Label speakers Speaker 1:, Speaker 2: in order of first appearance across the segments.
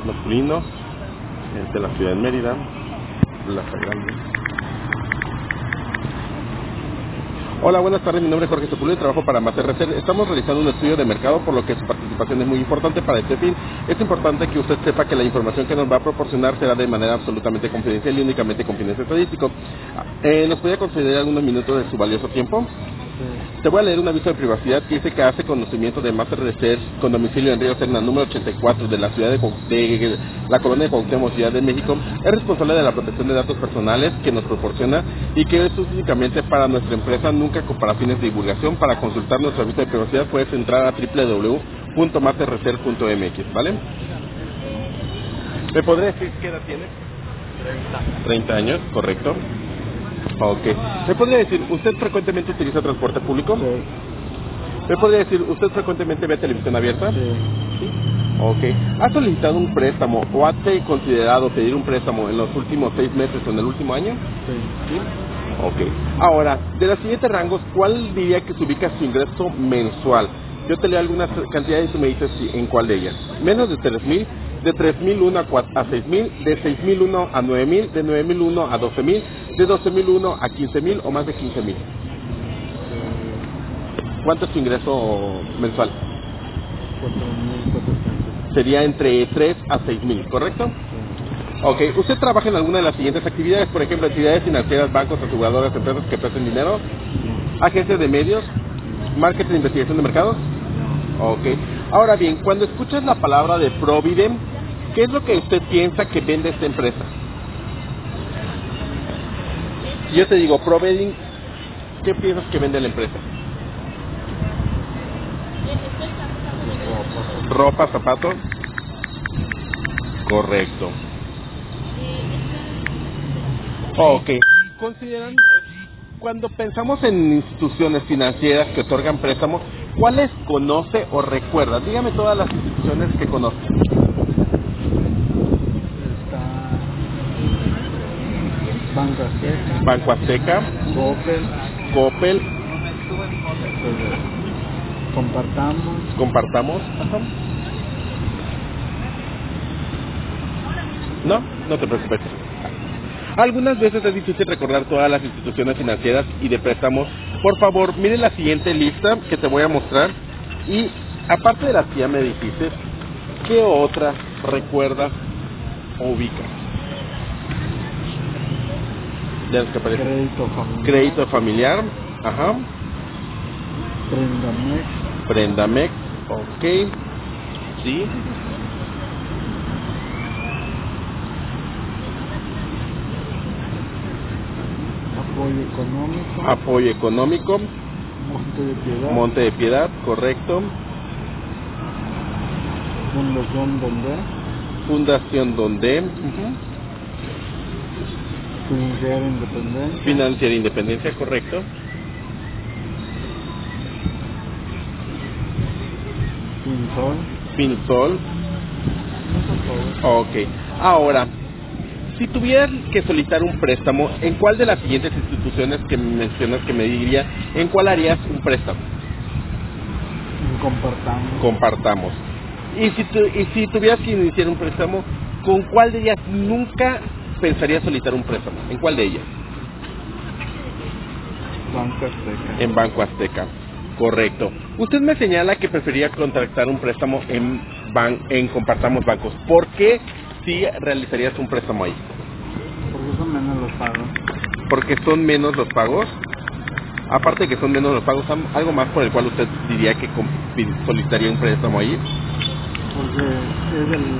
Speaker 1: masculino, de la ciudad de Mérida, Plaza Grande. Hola, buenas tardes, mi nombre es Jorge Sepúlveda y trabajo para Master Research. Estamos realizando un estudio de mercado, por lo que su participación es muy importante para este fin. Es importante que usted sepa que la información que nos va a proporcionar será de manera absolutamente confidencial y únicamente con fines estadísticos. ¿Nos podría conceder algunos minutos de su valioso tiempo? Te voy a leer un aviso de privacidad que dice que hace conocimiento de Master Research con domicilio en Río Serna, número 84 de la ciudad de la colonia de Cuauhtémoc, Ciudad de México. Es responsable de la protección de datos personales que nos proporciona y que es únicamente para nuestra empresa, nunca para fines de divulgación. Para consultar nuestro aviso de privacidad puedes entrar a www.masterresearch.mx, ¿vale? ¿Me podría decir qué edad tienes? 30 años, correcto. Ok. ¿Me podría decir, usted frecuentemente utiliza transporte público?
Speaker 2: Sí.
Speaker 1: ¿Me podría decir, usted frecuentemente ve televisión abierta?
Speaker 2: Sí.
Speaker 1: Ok. ¿Ha solicitado un préstamo o ha considerado pedir un préstamo en los últimos 6 meses o en el último año?
Speaker 2: Sí.
Speaker 1: ¿Sí? Ok. Ahora, de los siguientes rangos, ¿cuál diría que se ubica su ingreso mensual? Yo te leo algunas cantidades y tú me dices en cuál de ellas. Menos de 3,000, de 3,001 a 6,000, de 6,001 a 9,000, de 9,001 a 12,000, de 12,001 a 15,000 o más de 15,000. ¿Cuánto es tu ingreso mensual?
Speaker 2: 4,400.
Speaker 1: Sería entre 3 a 6,000, ¿correcto?
Speaker 2: Sí.
Speaker 1: Ok. ¿Usted trabaja en alguna de las siguientes actividades? Por ejemplo, actividades financieras, bancos, aseguradoras, empresas que presten dinero, agencias de medios, marketing, investigación de mercados. Ok. Ahora bien, cuando escuchas la palabra de Provident, ¿qué es lo que usted piensa que vende esta empresa? Si yo te digo Provident, ¿qué piensas que vende la empresa? Ropa, zapatos. Correcto. Ok. ¿Consideran, cuando pensamos en instituciones financieras que otorgan préstamos, cuáles conoce o recuerda? Dígame todas las instituciones que conoce.
Speaker 2: Está Banco Azteca,
Speaker 1: Banco Azteca,
Speaker 2: Coppel,
Speaker 1: Coppel,
Speaker 2: Compartamos.
Speaker 1: Compartamos. Ajá. No te preocupes. Algunas veces es difícil recordar todas las instituciones financieras y de préstamos. Por favor, mire la siguiente lista que te voy a mostrar. Y aparte de las que ya me dijiste, ¿qué otras recuerdas o ubicas? De las que aparecen.
Speaker 2: Crédito familiar.
Speaker 1: Crédito familiar. Ajá.
Speaker 2: Prendamex.
Speaker 1: Prendamex. Ok. Sí.
Speaker 2: Apoyo económico.
Speaker 1: Apoyo económico.
Speaker 2: Monte de Piedad.
Speaker 1: Monte de Piedad, correcto.
Speaker 2: Fundación Donde.
Speaker 1: Fundación Donde.
Speaker 2: Financiera Independencia.
Speaker 1: Financiera Independencia, correcto.
Speaker 2: Finsol.
Speaker 1: Finsol.
Speaker 2: Eso es todo.
Speaker 1: Ok. Ahora, si tuvieras que solicitar un préstamo, ¿en cuál de las siguientes instituciones que mencionas que me diría, en cuál harías un préstamo?
Speaker 2: Compartamos.
Speaker 1: Compartamos. Y si tuvieras que iniciar un préstamo, ¿con cuál de ellas nunca pensarías solicitar un préstamo? ¿En cuál de ellas?
Speaker 2: Banco Azteca.
Speaker 1: En Banco Azteca. Correcto. Usted me señala que prefería contratar un préstamo en Compartamos Bancos. ¿Por qué si realizarías un préstamo ahí?
Speaker 2: Porque son menos los pagos.
Speaker 1: Porque son menos los pagos. Aparte de que son menos los pagos, ¿algo más por el cual usted diría que solicitaría un préstamo ahí?
Speaker 2: Porque es el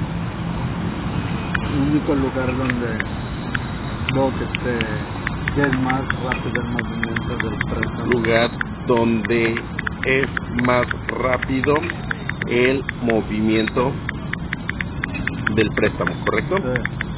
Speaker 2: único lugar donde veo que es más rápido el movimiento del préstamo.
Speaker 1: Lugar donde es más rápido el movimiento del préstamo, ¿correcto?
Speaker 2: Sí.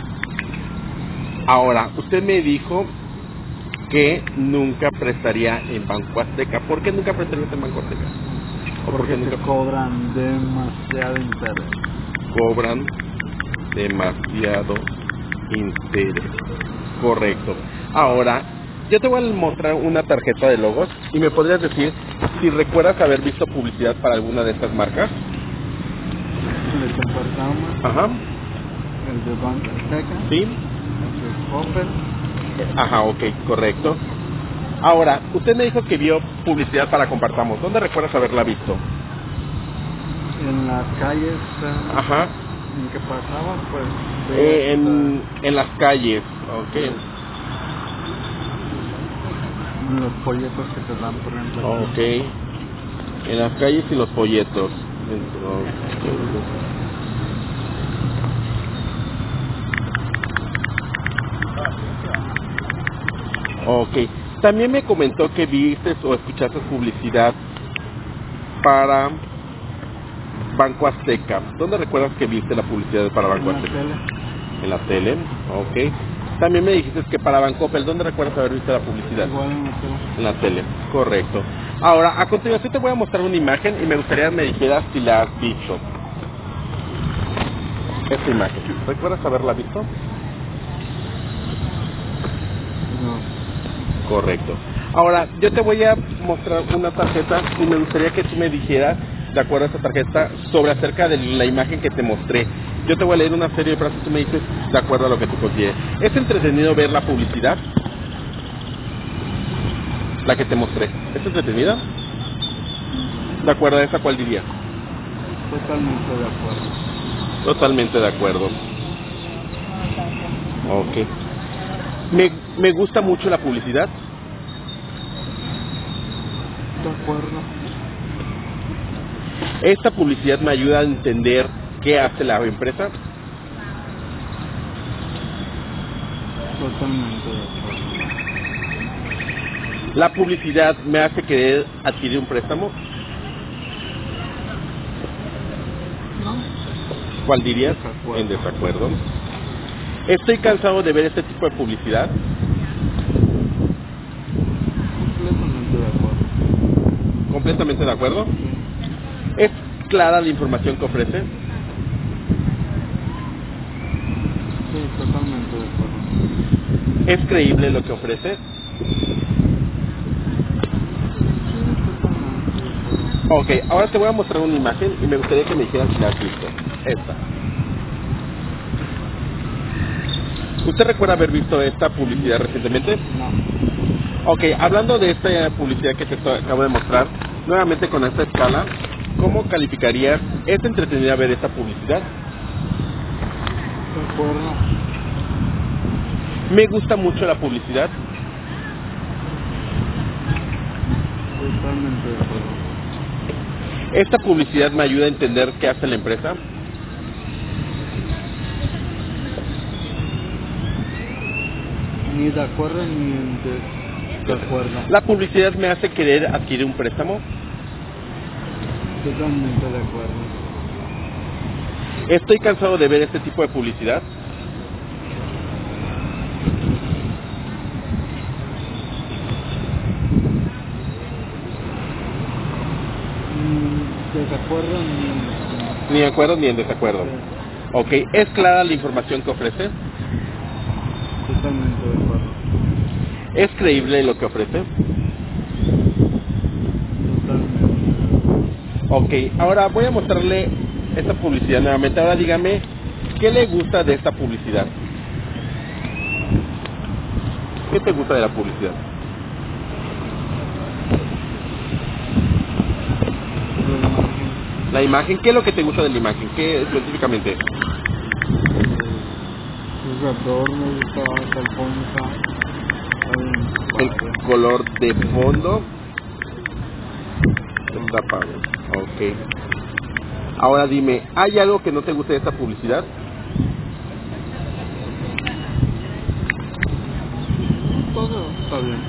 Speaker 1: Ahora, usted me dijo que nunca prestaría en Banco Azteca. ¿Por qué nunca prestarías en Banco Azteca? ¿O
Speaker 2: Porque
Speaker 1: nunca
Speaker 2: te cobran demasiado interés.
Speaker 1: cobran demasiado interés? Correcto. Ahora, yo te voy a mostrar una tarjeta de logos y me podrías decir si recuerdas haber visto publicidad para alguna de estas marcas.
Speaker 2: Compartamos,
Speaker 1: Ajá.
Speaker 2: el de Banco Azteca,
Speaker 1: Sí.
Speaker 2: el de Opel,
Speaker 1: Ajá, ok, correcto. Ahora, usted me dijo que vio publicidad para Compartamos. ¿Dónde recuerdas haberla visto?
Speaker 2: en las calles
Speaker 1: Ajá.
Speaker 2: en que pasaba, pues veía
Speaker 1: En las calles, ok.
Speaker 2: los folletos que te dan, por ejemplo.
Speaker 1: Ok. En las calles y los folletos. Ok. También me comentó que viste o escuchaste publicidad para Banco Azteca. ¿Dónde recuerdas que viste la publicidad para Banco
Speaker 2: En la
Speaker 1: Azteca?
Speaker 2: tele,
Speaker 1: En la tele. Ok. También me dijiste que para Bancoppel. ¿Dónde recuerdas haber visto la publicidad?
Speaker 2: igual en la tele.
Speaker 1: En la tele, correcto. Ahora, a continuación te voy a mostrar una imagen y me gustaría que me dijeras si la has visto. Esta imagen, ¿recuerdas haberla visto?
Speaker 2: No,
Speaker 1: Correcto. Ahora, yo te voy a mostrar una tarjeta y me gustaría que tú me dijeras, de acuerdo a esta tarjeta, sobre acerca de la imagen que te mostré. Yo te voy a leer una serie de frases y tú me dices, de acuerdo a lo que tú consideres. ¿Es entretenido ver la publicidad? La que te mostré. ¿Es entretenida? ¿De acuerdo a esa cuál dirías?
Speaker 2: totalmente de acuerdo.
Speaker 1: Totalmente de acuerdo. Ok. Me gusta mucho la publicidad.
Speaker 2: De acuerdo.
Speaker 1: Esta publicidad me ayuda a entender qué hace la empresa.
Speaker 2: Totalmente de acuerdo.
Speaker 1: La publicidad me hace querer adquirir un préstamo.
Speaker 2: No,
Speaker 1: ¿Cuál dirías?
Speaker 2: Desacuerdo.
Speaker 1: En desacuerdo. Estoy cansado de ver este tipo de publicidad.
Speaker 2: completamente de acuerdo.
Speaker 1: Completamente de acuerdo.
Speaker 2: Sí,
Speaker 1: ¿Es clara la información que ofrece?
Speaker 2: sí, totalmente de acuerdo.
Speaker 1: ¿Es creíble lo que ofrece? Ok, ahora te voy a mostrar una imagen y me gustaría que me dijeras si la has visto. Esta. ¿Usted recuerda haber visto esta publicidad recientemente?
Speaker 2: No,
Speaker 1: Ok, hablando de esta publicidad que te acabo de mostrar, nuevamente con esta escala, ¿cómo calificarías? ¿Es entretenida ver esta publicidad?
Speaker 2: de acuerdo.
Speaker 1: Me gusta mucho la publicidad.
Speaker 2: Totalmente de acuerdo.
Speaker 1: ¿Esta publicidad me ayuda a entender qué hace la empresa?
Speaker 2: Ni de acuerdo ni de acuerdo.
Speaker 1: ¿La publicidad me hace querer adquirir un préstamo?
Speaker 2: Totalmente de acuerdo.
Speaker 1: ¿Estoy cansado de ver este tipo de publicidad?
Speaker 2: Ni desacuerdo ni...
Speaker 1: Ni de acuerdo ni en desacuerdo. Ok, ¿es clara la información que ofrece?
Speaker 2: Totalmente de acuerdo.
Speaker 1: ¿Es creíble lo que ofrece?
Speaker 2: Totalmente.
Speaker 1: Ok, ahora voy a mostrarle esta publicidad nuevamente. Ahora dígame, ¿qué le gusta de esta publicidad? ¿Qué te gusta de la publicidad? La imagen, ¿qué es lo que te gusta de la imagen? ¿Qué específicamente?
Speaker 2: Sus adornos, esta alfonsa.
Speaker 1: El color de fondo está padre. Ok. Ahora dime, ¿hay algo que no te guste de esta publicidad?
Speaker 2: Todo está bien.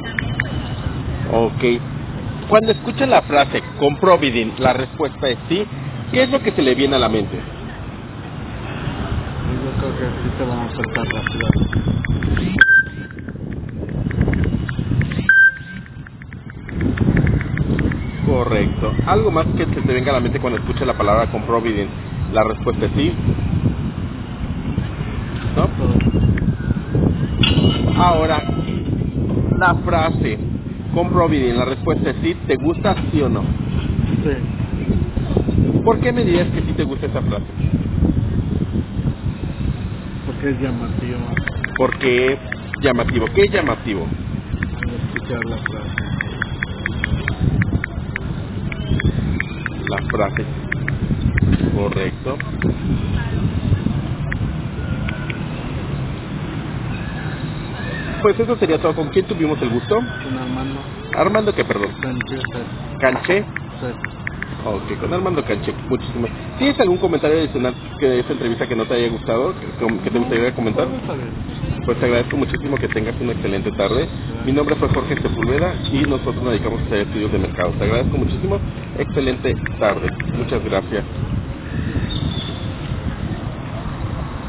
Speaker 1: Ok. Cuando escuchan la frase con Provident, la respuesta es sí. ¿Qué es lo que se le viene a la mente?
Speaker 2: Yo creo que sí te van a acercar rápido.
Speaker 1: Correcto. ¿Algo más que se te venga a la mente cuando escuchas la palabra con Provident? La respuesta es sí. ¿No? Ahora, la frase con Provident, la respuesta es sí. ¿Te gusta sí o no?
Speaker 2: Sí.
Speaker 1: ¿Por qué me dirías que sí te gusta esa frase?
Speaker 2: Porque es llamativo
Speaker 1: Porque es llamativo. ¿Qué es llamativo?
Speaker 2: al escuchar la frase.
Speaker 1: La frase. Correcto. Pues eso sería todo. ¿Con quién tuvimos el gusto?
Speaker 2: Con Armando
Speaker 1: Armando, ¿qué, perdón?
Speaker 2: Sánchez.
Speaker 1: Canché. Ok, con Armando Canché. Muchísimas. ¿Tienes algún comentario adicional de esta entrevista que no te haya gustado, que te gustaría comentar?
Speaker 2: Está bien.
Speaker 1: Pues te agradezco muchísimo, que tengas una excelente tarde. Mi nombre fue Jorge Sepúlveda y nosotros nos dedicamos a hacer estudios de mercado. Te agradezco muchísimo. Excelente tarde. Muchas gracias.